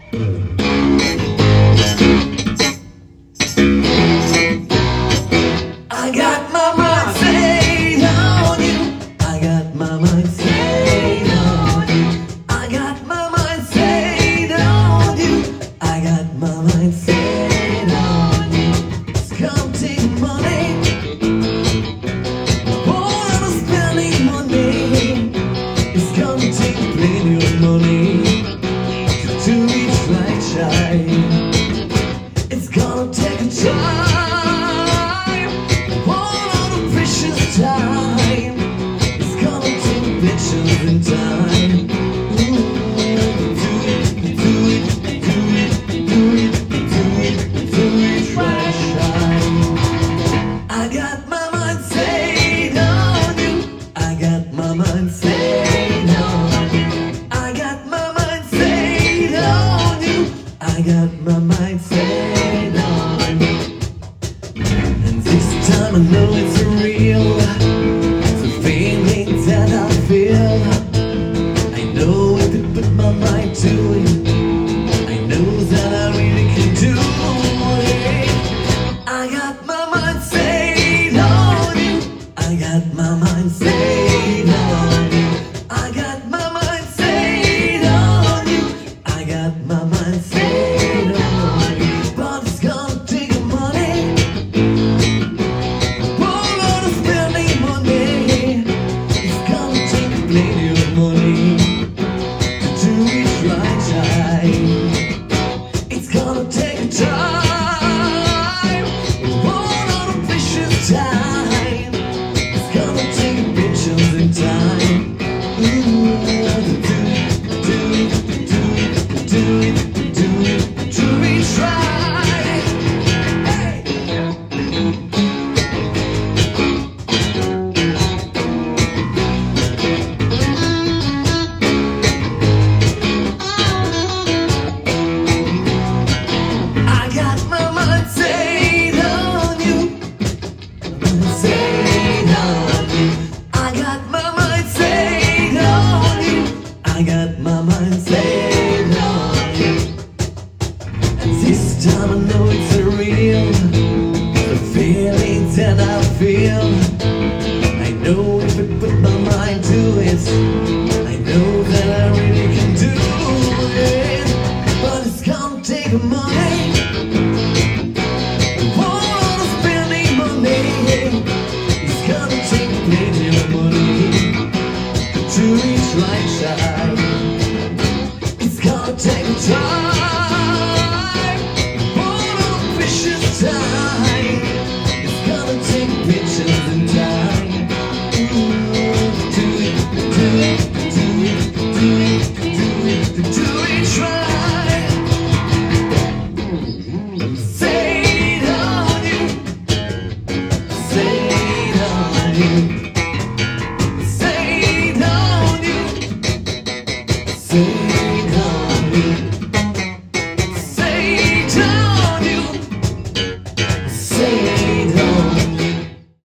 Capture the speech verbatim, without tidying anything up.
I got my mind stayed on you. I got my mind stayed on you. I got my mind stayed on you. I got my mind stayed on you. It's counting money. Oh, I'm spending money. It's gonna take plenty of money to reach right side. It's gonna take a time. Time. It's gonna take pictures in time. Ooh. Do it, do it, do it, do it, do it, do it, right shine. I got my mind stayed on you. I got my mind stayed on you. I got my mind stayed on you. I got my mind stayed on you. And this time I know it's real. I know if I put my mind to it, I know that I really can do it. I got my mind stayed on you. I got my mind stayed on you. I got my mind stayed on you. I got my mind stayed on you. But it's gonna take money. Oh, Lord, I'm spending money. It's gonna take plenty of money to reach right side. It's gonna take time, all of the precious time. It's gonna take pictures in time. Ooh, do it, do it, do it, do it, do it, to reach right. Hey. I got my mind stayed on you. Stayed on you. I got my mind stayed on you. I got my mind stayed on you. And this time I know it's real. The feelings that I feel. I know if I put my mind to it, I know that I really can do it. But it's gonna take money. To reach right side, it's gonna take time, all of precious time. It's gonna take pictures in time. Do it, do it, do it, do it, do it, do it right. Stayed on you, stayed on you. Stayed on you.